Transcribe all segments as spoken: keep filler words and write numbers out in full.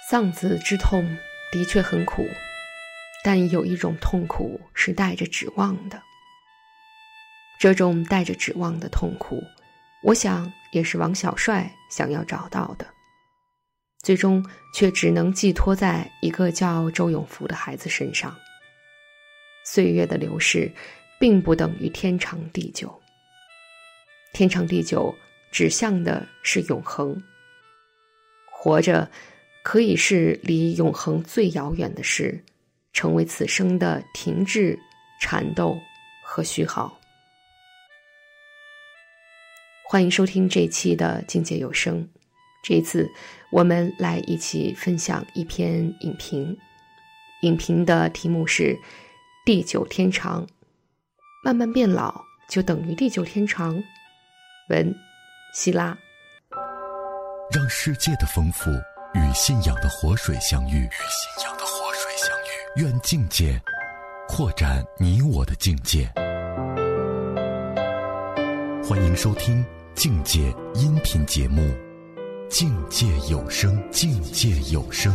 丧子之痛的确很苦，但有一种痛苦是带着指望的。这种带着指望的痛苦，我想也是王小帅想要找到的，最终却只能寄托在一个叫周永福的孩子身上。岁月的流逝并不等于天长地久，天长地久指向的是永恒。活着可以是离永恒最遥远的事，成为此生的停滞、缠斗和虚耗。欢迎收听这一期的境界有声，这一次我们来一起分享一篇影评。影评的题目是地久天长，慢慢变老就等于地久天长。文希拉。 让世界的丰富与信仰的活水相遇，与信仰的活水相遇。愿境界扩展你我的境界。欢迎收听境界音频节目《境界有声》，境界有声。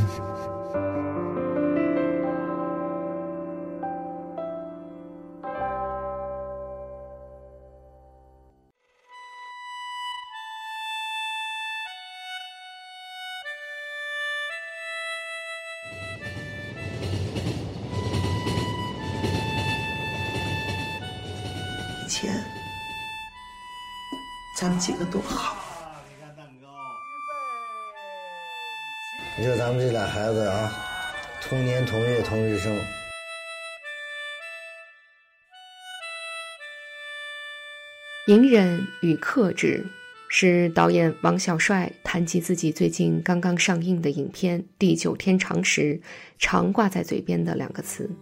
以前咱们几个多好， 你说咱们这俩孩子啊，同年同月同日生。 隐忍与克制是导演王小帅谈及自己最近刚刚上映的影片《地久天长》时常挂在嘴边的两个词。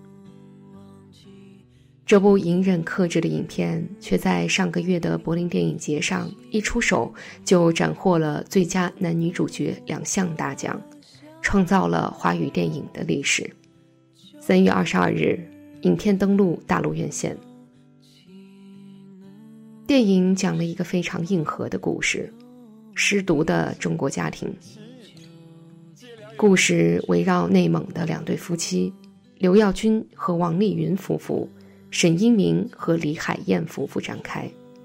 这部隐忍克制的影片却在上个月的柏林电影节上一出手就斩获了最佳男女主角两项大奖，创造了华语电影的历史。三月二十二日，影片登陆大陆院线。电影讲了一个非常硬核的故事，失独的中国家庭。故事围绕内蒙的两对夫妻，刘耀军和王丽云夫妇，沈英明和李海燕夫妇展开。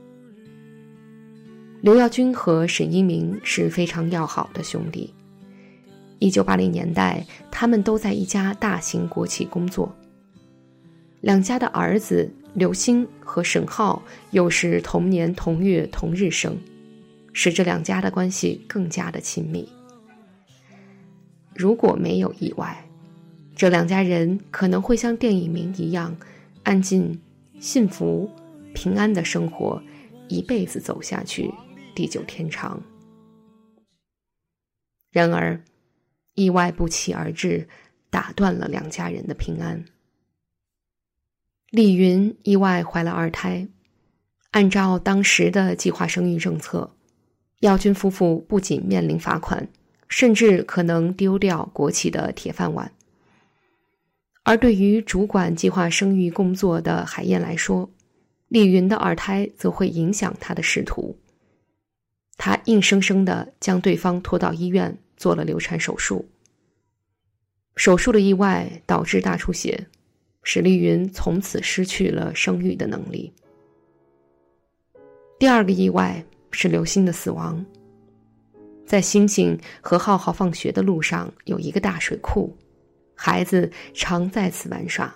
刘耀军和沈英明是非常要好的兄弟。一九八零年代，他们都在一家大型国企工作。两家的儿子刘星和沈浩又是同年同月同日生，使这两家的关系更加的亲密。如果没有意外，这两家人可能会像电影名一样，安静、幸福、平安的生活，一辈子走下去，地久天长。然而，意外不期而至，打断了两家人的平安。丽云意外怀了二胎，按照当时的计划生育政策，耀军夫妇不仅面临罚款，甚至可能丢掉国企的铁饭碗。而对于主管计划生育工作的海燕来说，丽云的二胎则会影响她的仕途。她硬生生地将对方拖到医院做了流产手术。手术的意外导致大出血，使丽云从此失去了生育的能力。第二个意外是刘星的死亡。在星星和浩浩放学的路上有一个大水库，孩子常在此玩耍。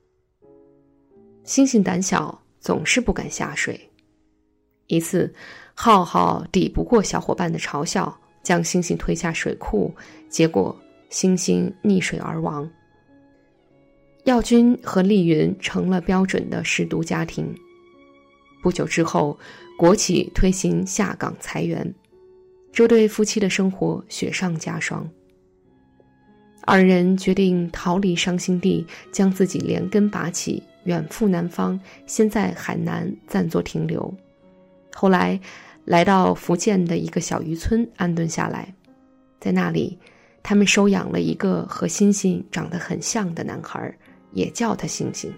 星星胆小，总是不敢下水。一次，浩浩抵不过小伙伴的嘲笑，将星星推下水库，结果星星溺水而亡。耀军和丽云成了标准的失独家庭。不久之后，国企推行下岗裁员，这对夫妻的生活雪上加霜。二人决定逃离伤心地，将自己连根拔起，远赴南方，先在海南暂作停留，后来来到福建的一个小渔村安顿下来。在那里，他们收养了一个和星星长得很像的男孩，也叫他星星。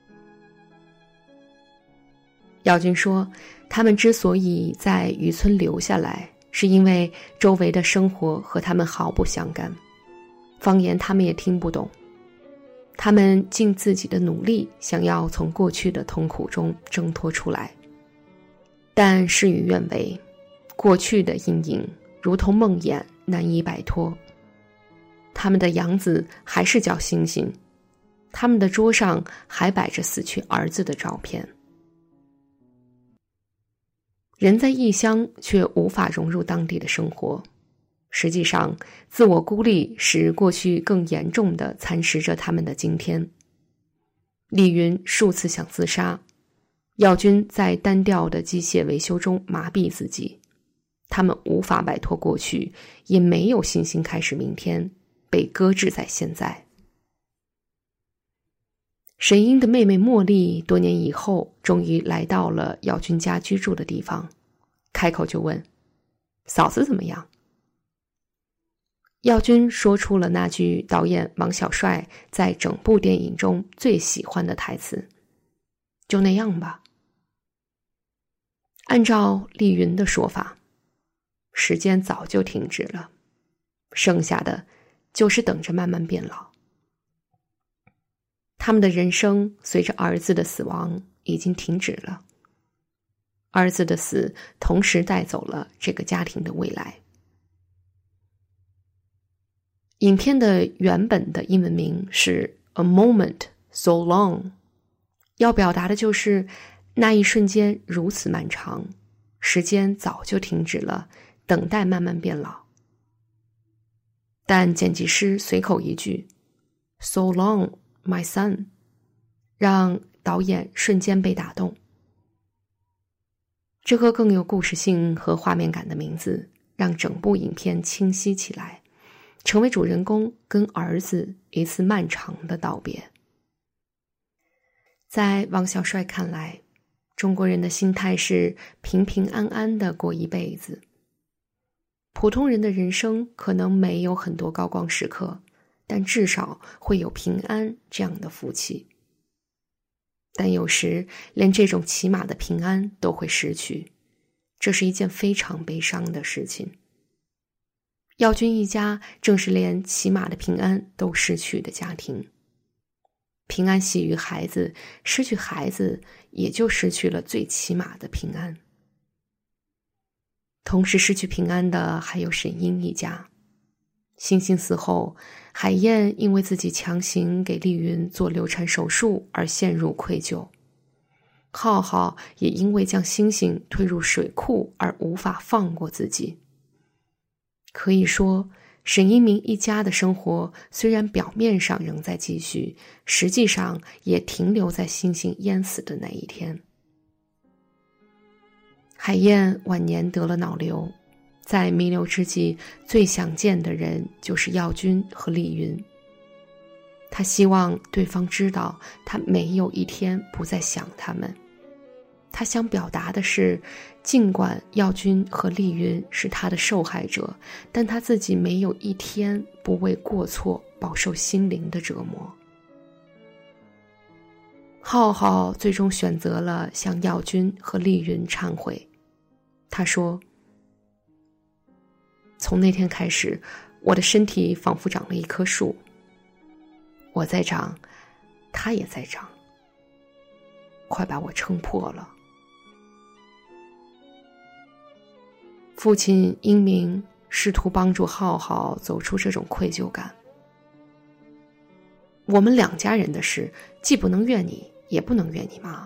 耀军说，他们之所以在渔村留下来，是因为周围的生活和他们毫不相干。 方言他们也听不懂，他们尽自己的努力想要从过去的痛苦中挣脱出来，但事与愿违，过去的阴影如同梦魇，难以摆脱。他们的养子还是叫星星，他们的桌上还摆着死去儿子的照片。人在异乡却无法融入当地的生活，实际上自我孤立使过去更严重地蚕食着他们的今天。丽云数次想自杀，耀军在单调的机械维修中麻痹自己，他们无法摆脱过去，也没有信心开始明天，被搁置在现在。沈英的妹妹茉莉多年以后终于来到了耀军家居住的地方，开口就问：嫂子怎么样？耀军说出了那句导演王小帅在整部电影中最喜欢的台词：就那样吧。按照丽云的说法，时间早就停止了，剩下的就是等着慢慢变老。他们的人生随着儿子的死亡已经停止了，儿子的死同时带走了这个家庭的未来。影片的原本的英文名是 A Moment So Long， 要表达的就是那一瞬间如此漫长，时间早就停止了，等待慢慢变老。但剪辑师随口一句 So long, my son， 让导演瞬间被打动。这个更有故事性和画面感的名字让整部影片清晰起来，成为主人公跟儿子一次漫长的道别。在王小帅看来，中国人的心态是平平安安的过一辈子。普通人的人生可能没有很多高光时刻，但至少会有平安这样的福气。但有时连这种起码的平安都会失去，这是一件非常悲伤的事情。耀军一家正是连起码的平安都失去的家庭。平安系于孩子，失去孩子也就失去了最起码的平安。同时失去平安的还有沈英一家。星星死后，海燕因为自己强行给丽云做流产手术而陷入愧疚，浩浩也因为将星星推入水库而无法放过自己。可以说，沈一鸣一家的生活虽然表面上仍在继续，实际上也停留在星星淹死的那一天。海燕晚年得了脑瘤，在弥留之际，最想见的人就是耀军和丽云。他希望对方知道，他没有一天不再想他们。他想表达的是，尽管耀军和丽云是他的受害者，但他自己没有一天不为过错饱受心灵的折磨。浩浩最终选择了向耀军和丽云忏悔。他说，从那天开始，我的身体仿佛长了一棵树，我在长，他也在长，快把我撑破了。父亲英明试图帮助浩浩走出这种愧疚感。我们两家人的事，既不能怨你，也不能怨你妈。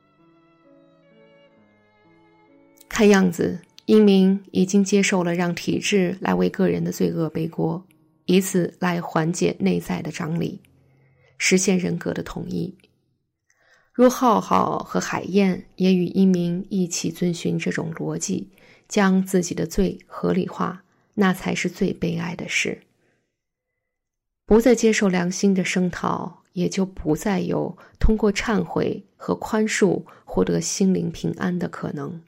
看样子，英明已经接受了让体制来为个人的罪恶背锅，以此来缓解内在的张力，实现人格的统一。若浩浩和海燕也与英明一起遵循这种逻辑，将自己的罪合理化，那才是最悲哀的事。不再接受良心的声讨，也就不再有通过忏悔和宽恕获得心灵平安的可能。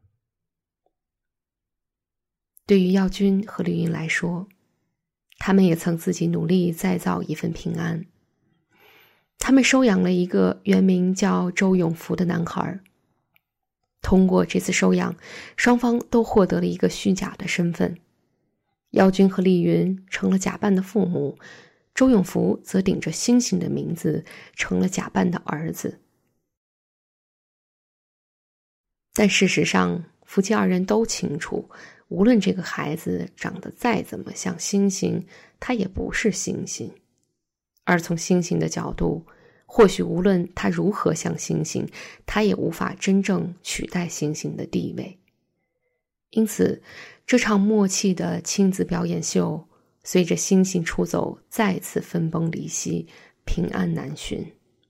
对于耀军和绿云来说，他们也曾自己努力再造一份平安。他们收养了一个原名叫周永福的男孩，通过这次收养，双方都获得了一个虚假的身份。 耀军和丽云成了假扮的父母，周永福则顶着星星的名字成了假扮的儿子。但事实上，夫妻二人都清楚，无论这个孩子长得再怎么像星星，他也不是星星。而从星星的角度，或许无论他如何像星星，他也无法真正取代星星的地位。因此，这场默契的亲子表演秀，随着星星出走，再次分崩离析，平安难寻。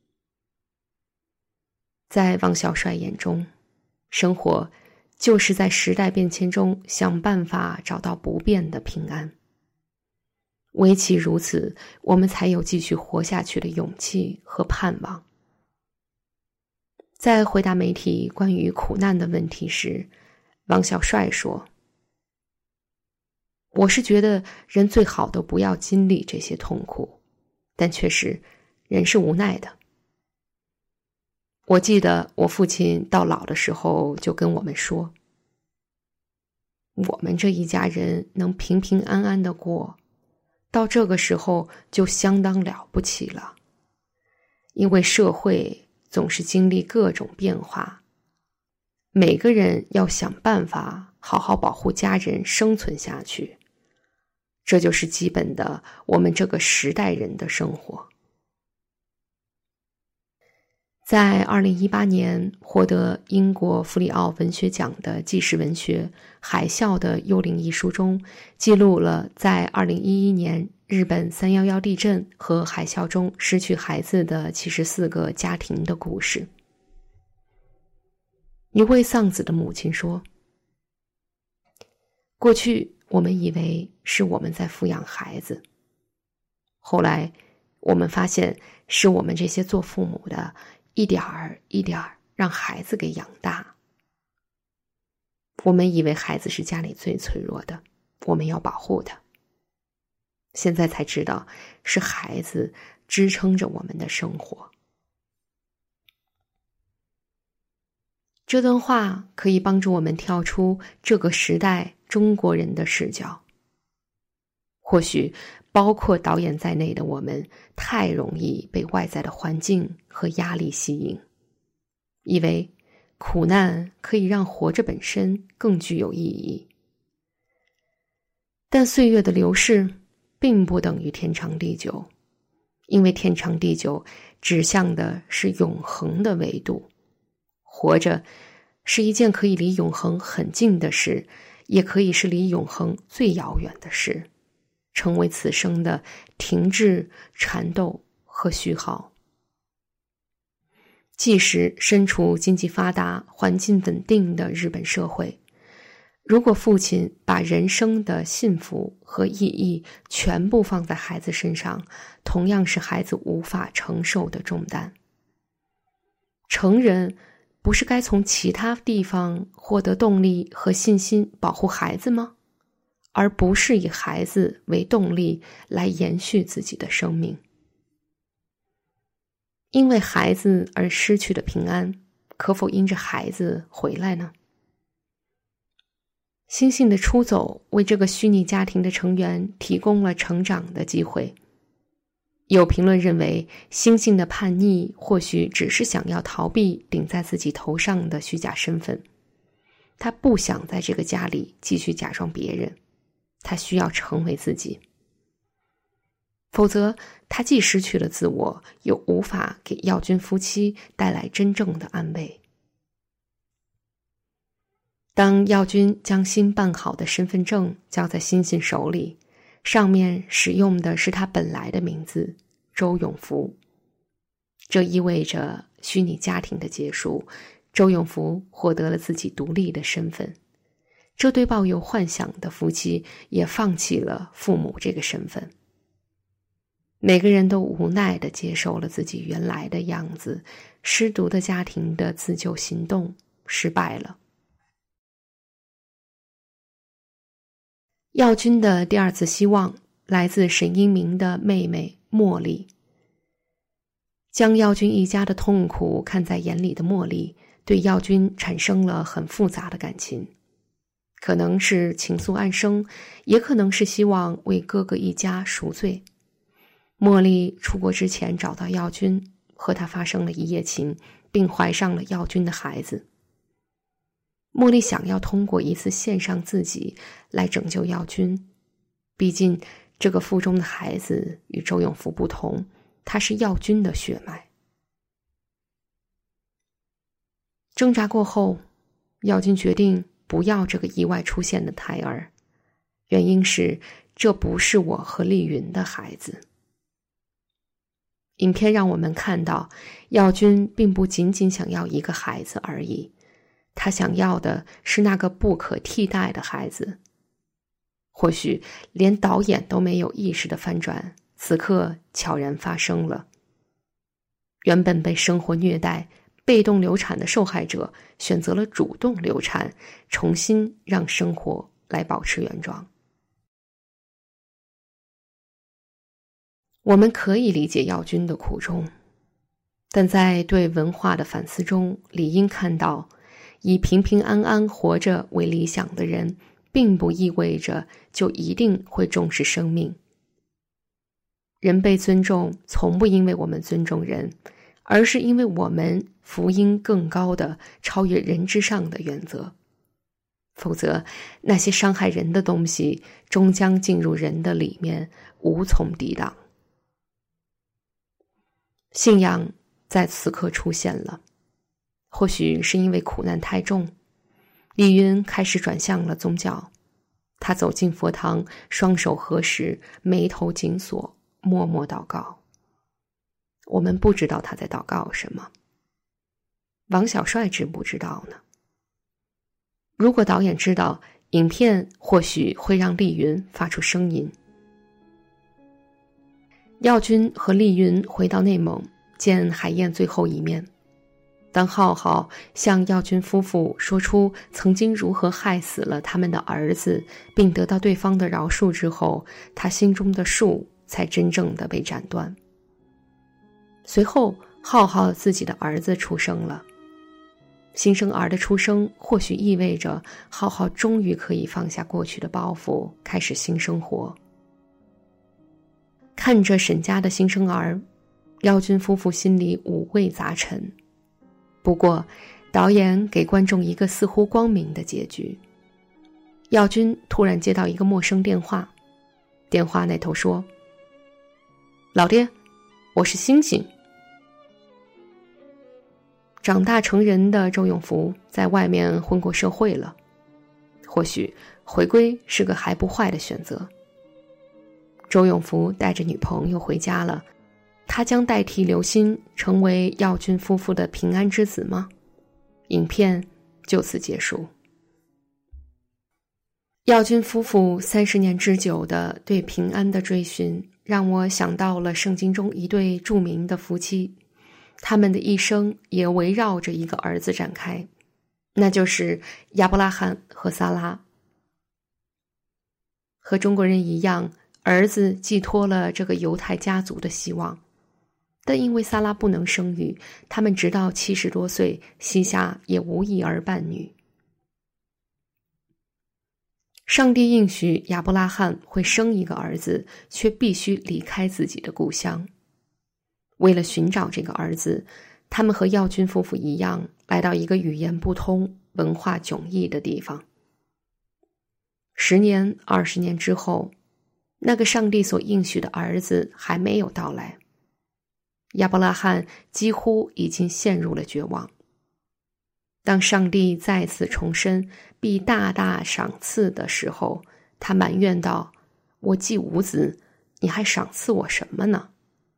在王小帅眼中，生活就是在时代变迁中想办法找到不变的平安。唯其如此，我们才有继续活下去的勇气和盼望。在回答媒体关于苦难的问题时，王小帅说：“我是觉得人最好都不要经历这些痛苦，但确实，人是无奈的。我记得我父亲到老的时候就跟我们说，我们这一家人能平平安安的过，到这个时候就相当了不起了。因为社会总是经历各种变化，每个人要想办法好好保护家人生存下去，这就是基本的我们这个时代人的生活。”在二零一八年获得英国弗里奥文学奖的纪实文学《海啸的幽灵》一书中，记录了在二零一一年日本三一一地震和海啸中失去孩子的七十四个家庭的故事。一位丧子的母亲说：“过去我们以为是我们在抚养孩子，后来我们发现是我们这些做父母的一点儿一点儿让孩子给养大。我们以为孩子是家里最脆弱的，我们要保护他。现在才知道，是孩子支撑着我们的生活。”这段话可以帮助我们跳出这个时代中国人的视角。或许包括导演在内的我们太容易被外在的环境和压力吸引，以为苦难可以让活着本身更具有意义。但岁月的流逝并不等于天长地久，因为天长地久指向的是永恒的维度。活着是一件可以离永恒很近的事，也可以是离永恒最遥远的事，成为此生的停滞、缠斗和虚耗。即使身处经济发达、环境稳定的日本社会，如果父亲把人生的幸福和意义全部放在孩子身上，同样是孩子无法承受的重担。成人不是该从其他地方获得动力和信心保护孩子吗？而不是以孩子为动力来延续自己的生命。因为孩子而失去的平安，可否因着孩子回来呢？星星的出走为这个虚拟家庭的成员提供了成长的机会。有评论认为，星星的叛逆或许只是想要逃避顶在自己头上的虚假身份。他不想在这个家里继续假装别人，他需要成为自己。否则，他既失去了自我，又无法给耀军夫妻带来真正的安慰。当耀军将新办好的身份证交在星星手里，上面使用的是他本来的名字周永福。这意味着虚拟家庭的结束，周永福获得了自己独立的身份。这对抱有幻想的夫妻也放弃了父母这个身份。每个人都无奈地接受了自己原来的样子，失独的家庭的自救行动失败了。耀军的第二次希望来自沈英明的妹妹茉莉。将耀军一家的痛苦看在眼里的茉莉，对耀军产生了很复杂的感情。 可能是情愫暗生，也可能是希望为哥哥一家赎罪。茉莉出国之前找到耀君，和他发生了一夜情，并怀上了耀君的孩子。茉莉想要通过一次献上自己来拯救耀君，毕竟这个腹中的孩子与周永福不同，他是耀君的血脉。挣扎过后，耀君决定不要这个意外出现的胎儿，原因是这不是我和丽云的孩子。影片让我们看到，耀君并不仅仅想要一个孩子而已，他想要的是那个不可替代的孩子。或许连导演都没有意识的翻转，此刻悄然发生了。原本被生活虐待、被动流产的受害者选择了主动流产，重新让生活来保持原状。我们可以理解耀君的苦衷，但在对文化的反思中，理应看到，以平平安安活着为理想的人，并不意味着就一定会重视生命。人被尊重，从不因为我们尊重人，而是因为我们福音更高的、超越人之上的原则。否则，那些伤害人的东西，终将进入人的里面，无从抵挡。信仰在此刻出现了，或许是因为苦难太重，李云开始转向了宗教。他走进佛堂，双手合十，眉头紧锁，默默祷告。我们不知道他在祷告什么，王小帅知不知道呢？如果导演知道，影片或许会让丽云发出声音。耀君和丽云回到内蒙，见海燕最后一面。当浩浩向耀君夫妇说出曾经如何害死了他们的儿子，并得到对方的饶恕之后，他心中的树才真正的被斩断。随后，浩浩自己的儿子出生了。新生儿的出生或许意味着浩浩终于可以放下过去的包袱，开始新生活。看着沈家的新生儿，耀君夫妇心里五味杂陈。不过，导演给观众一个似乎光明的结局。耀君突然接到一个陌生电话，电话那头说：“老爹，我是星星。”长大成人的周永福在外面混过社会了，或许回归是个还不坏的选择。周永福带着女朋友回家了，他将代替刘鑫成为耀君夫妇的平安之子吗？影片就此结束。耀君夫妇三十年之久的对平安的追寻，让我想到了圣经中一对著名的夫妻，他们的一生也围绕着一个儿子展开，那就是亚伯拉罕和撒拉。和中国人一样，儿子寄托了这个犹太家族的希望，但因为撒拉不能生育，他们直到七十多岁，膝下也无一儿半女。上帝应许亚伯拉罕会生一个儿子，却必须离开自己的故乡。为了寻找这个儿子，他们和耀君夫妇一样，来到一个语言不通、文化迥异的地方。十年、二十年之后，那个上帝所应许的儿子还没有到来。亚伯拉罕几乎已经陷入了绝望。当上帝再次重申必大大赏赐的时候，他埋怨道：“我既无子，你还赏赐我什么呢？”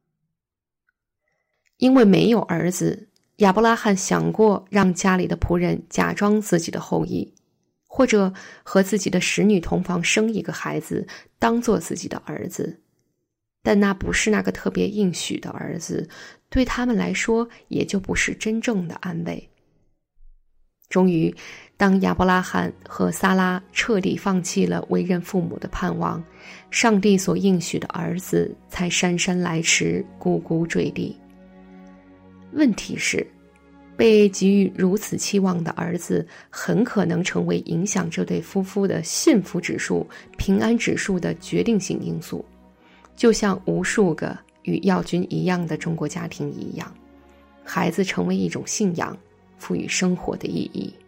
因为没有儿子，亚伯拉罕想过让家里的仆人假装自己的后裔，或者和自己的使女同房生一个孩子，当做自己的儿子。但那不是那个特别应许的儿子，对他们来说也就不是真正的安慰。终于，当亚伯拉罕和撒拉彻底放弃了为人父母的盼望，上帝所应许的儿子才姗姗来迟，咕咕坠地。问题是， 被给予如此期望的儿子很可能成为影响这对夫妇的幸福指数、平安指数的决定性因素，就像无数个与耀军一样的中国家庭一样，孩子成为一种信仰，赋予生活的意义。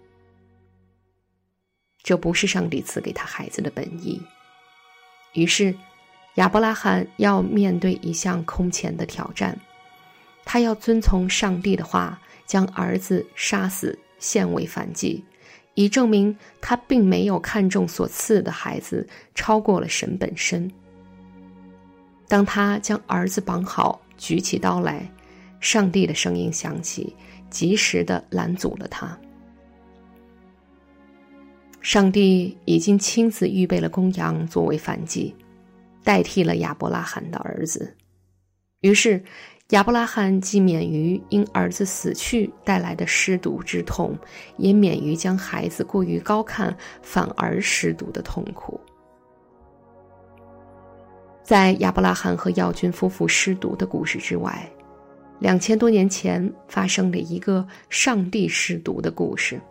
这不是上帝赐给他孩子的本意。于是亚伯拉罕要面对一项空前的挑战，他要遵从上帝的话，将儿子杀死献为燔祭，以证明他并没有看重所赐的孩子超过了神本身。当他将儿子绑好，举起刀来，上帝的声音响起，及时地拦阻了他。上帝已经亲自预备了公羊作为燔祭，代替了亚伯拉罕的儿子。于是亚伯拉罕既免于因儿子死去带来的失独之痛，也免于将孩子过于高看反而失独的痛苦。在亚伯拉罕和耀军夫妇失独的故事之外，两千多年前发生了一个上帝失独的故事。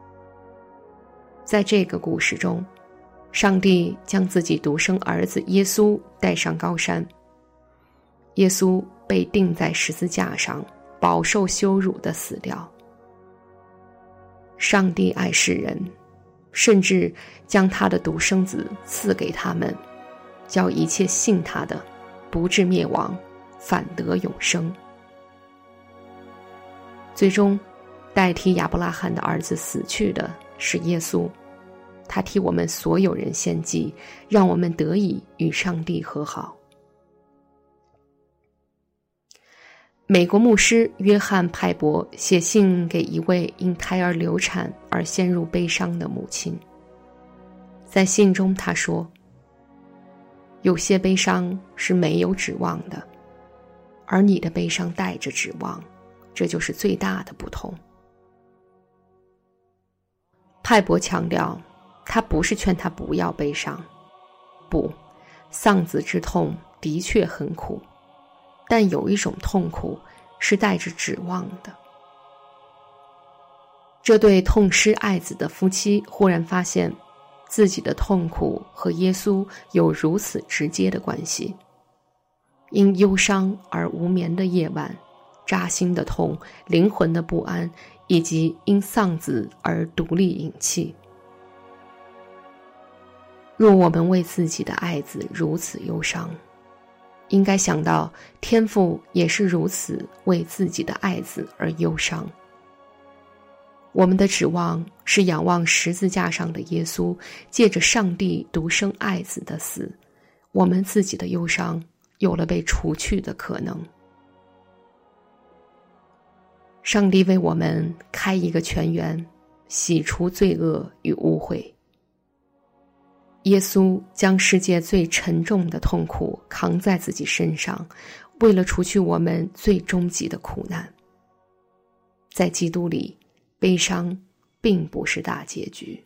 在这个故事中，上帝将自己独生儿子耶稣带上高山，耶稣被钉在十字架上，饱受羞辱地死掉。上帝爱世人，甚至将他的独生子赐给他们，叫一切信他的不至灭亡，反得永生。最终代替亚伯拉罕的儿子死去的是耶稣，他替我们所有人献祭，让我们得以与上帝和好。美国牧师约翰·派伯写信给一位因胎儿流产而陷入悲伤的母亲。在信中他说，有些悲伤是没有指望的，而你的悲伤带着指望，这就是最大的不同。派伯强调，他不是劝他不要悲伤，不，丧子之痛的确很苦，但有一种痛苦是带着指望的。这对痛失爱子的夫妻忽然发现，自己的痛苦和耶稣有如此直接的关系。因忧伤而无眠的夜晚，扎心的痛，灵魂的不安，以及因丧子而独立隐泣。若我们为自己的爱子如此忧伤，应该想到天父也是如此为自己的爱子而忧伤。我们的指望是仰望十字架上的耶稣，借着上帝独生爱子的死，我们自己的忧伤有了被除去的可能。上帝为我们开一个泉源，洗除罪恶与污秽。耶稣将世界最沉重的痛苦扛在自己身上，为了除去我们最终极的苦难。在基督里，悲伤并不是大结局。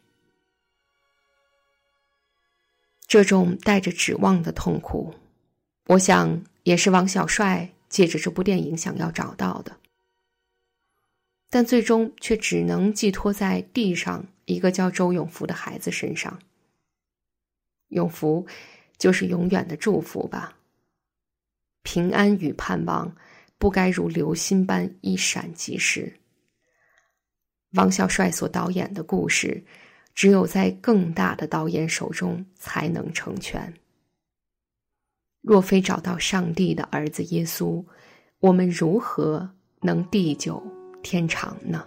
这种带着指望的痛苦，我想也是王小帅借着这部电影想要找到的，但最终却只能寄托在地上一个叫周永福的孩子身上。永福就是永远的祝福吧。平安与盼望不该如流星般一闪即逝。王小帅所导演的故事，只有在更大的导演手中才能成全。若非找到上帝的儿子耶稣，我们如何能地久天长呢？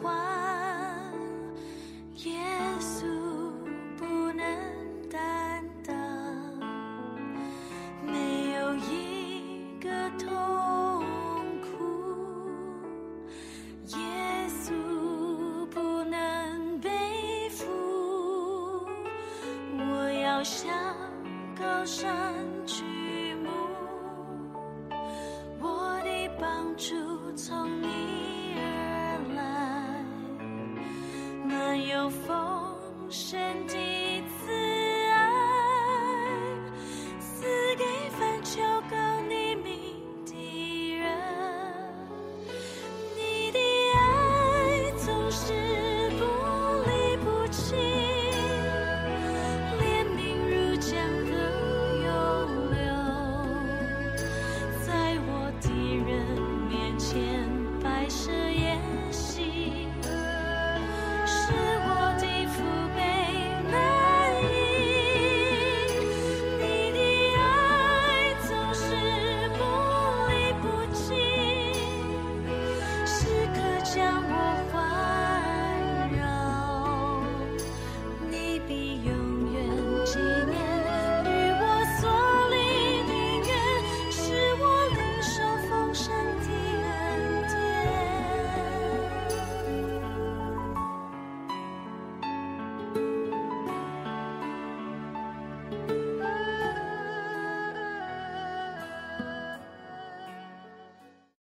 耶稣不能担山举目，我的帮助从你而来，那有丰盛的